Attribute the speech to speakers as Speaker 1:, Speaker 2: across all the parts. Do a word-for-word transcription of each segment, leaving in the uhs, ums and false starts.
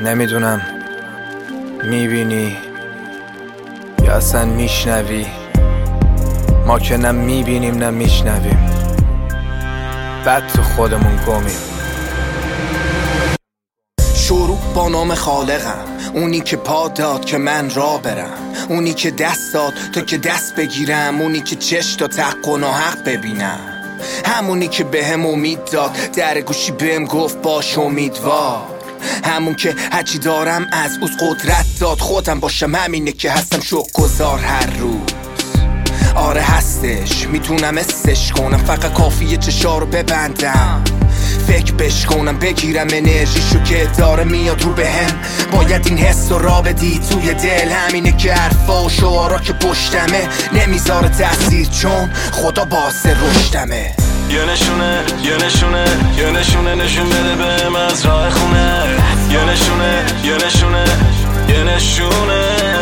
Speaker 1: نمیدونم میبینی یا اصلا میشنوی. ما که نه میبینیم نه میشنویم، بعد تو خودمون گمیم.
Speaker 2: شروع با نام خالقم، اونی که پا داد که من را برم، اونی که دست داد تا که دست بگیرم، اونی که چش تا حق و ناحق ببینم، همونی که به هم امید داد، در گوشی بهم گفت باش امیدوار، همون که هرچی دارم از اوز قدرت داد، خودم باشم همینه که هستم شکرگزار هر روز. آره هستش، میتونم استش کنم، فقط کافیه چشا رو ببندم، فکر بش کنم، بگیرم انرژیشو که داره میاد رو بهم. باید این حس رو را بدی توی دل، همینه که حرفا و شعارا که پشتمه نمیذاره تاثیر، چون خدا باعث رشدمه.
Speaker 3: یه نشونه یه نشونه یه نشونه نشون بده بهم از راه خونه، یه نشونه یه نشونه یه نشونه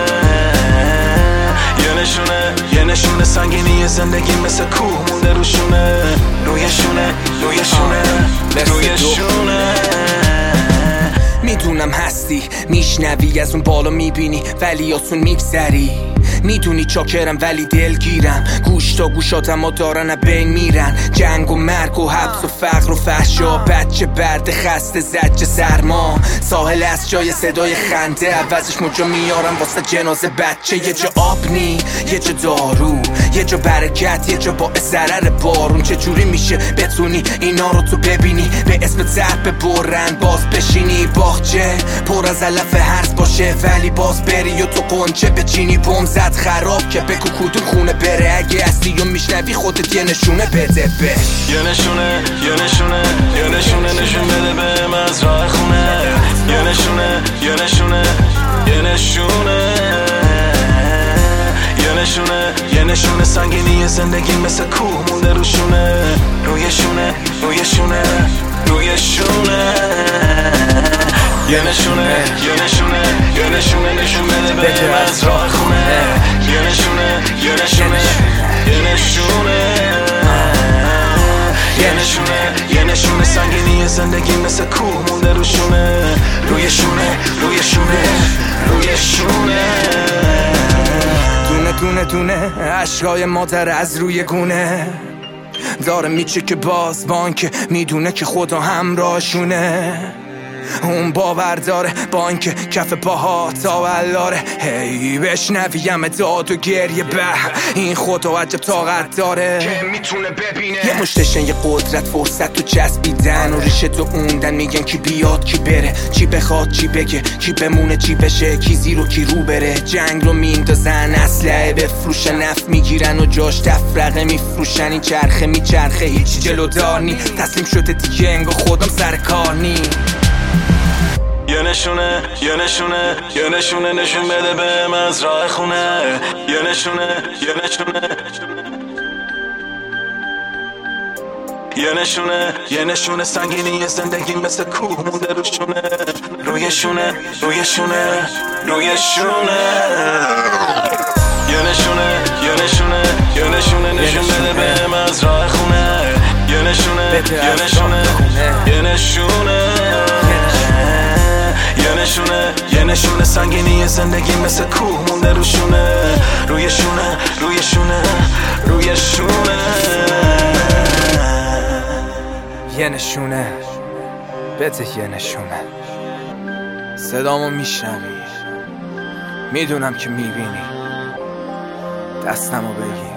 Speaker 3: یه نشونه یه نشونه سنگینی زندگی مثل کوه مونده روشونه، روی شونه روی شونه روی شونه.
Speaker 2: میدونم هستی میشنوی، از اون بالا میبینی ولی آسون میگذری، میدونی چاکرم ولی دلگیرم، گوش تا گوشاتم ها دارن بین میرن، جنگ و مرگ و حبس و فقر و فحشا، بچه برد خسته زجه سرما، ساحل از جای صدای خنده، عوضش موجا میارم واسه جنازه بچه. یه جا آب نی یه جا دارو، یه جا برکت یه جا باعث ضرر بارون، چجوری میشه بتونی اینا رو تو ببینی، به اسم ضرب برن باز بشینی، باغچه پر از علف هرز باشه ولی باز بری و تو قنچه بچینی، بوم زد خراب که بگو کدوم خونه بره، اگه اصلی و میشنوی خودت یه نشونه بده بش.
Speaker 3: یه نشونه یه نشونه یه نشونه نشون بده بهم از راه خونه، یه نشونه یه نشونه یه نشونه یه نشونه یه نشونه سنگینی زندگی مثل کوه مونده روشونه، روی شونه روی شونه روی شونه. یه نشونه یه نشونه یه نشونه نشون بده بهم از راه خونه، یه نشونه یه نشونه یه نشونه یه نشونه یه نشونه سنگینی زندگی مثل کوه مونده روشونه، روی شونه روی شونه روی شونه.
Speaker 2: دونه دونه دونه عشقای مادر از روی گونه داره میچه که باز بانک میدونه که خدا همراهشونه، اون باور داره با اینکه کف پاها تا علاره، هی بشنویم داد و گریه به این خدا عجب طاقت داره
Speaker 3: که میتونه ببینه.
Speaker 2: یه مشتشن یه قدرت فرصت تو چسبیدن و ریشه تو اوندن، میگن کی بیاد کی بره، چی بخواد چی بگه، کی بمونه چی بشه، کی زیر و کی رو بره، جنگ رو میندازن اسلحه بفروشن، نفت میگیرن و جاش تفرقه میفروشن، این چرخه میچرخه هیچی جلودار نی، تسلیم شده دیگه انگار خودم سر کار نی.
Speaker 3: یه نشونه یه نشونه یه نشونه نشون بده بهم از راه خونه، یه نشونه یه نشونه یه نشونه یه نشونه سنگینی زندگی مثل کوه مونده روشونه، روی شونه روی شونه روی شونه. یه نشونه یه نشونه یه نشونه نشون بده بهم از راه خونه، یه نشونه یه نشونه یه نشونه یه نشونه یه نشونه سنگینی زندگی مثل کوه مونده روشونه، روی شونه روی شونه روی شونه.
Speaker 1: یه نشونه بده یه نشونه، صدامو میشنوی، میدونم که میبینی، دستمو بگیر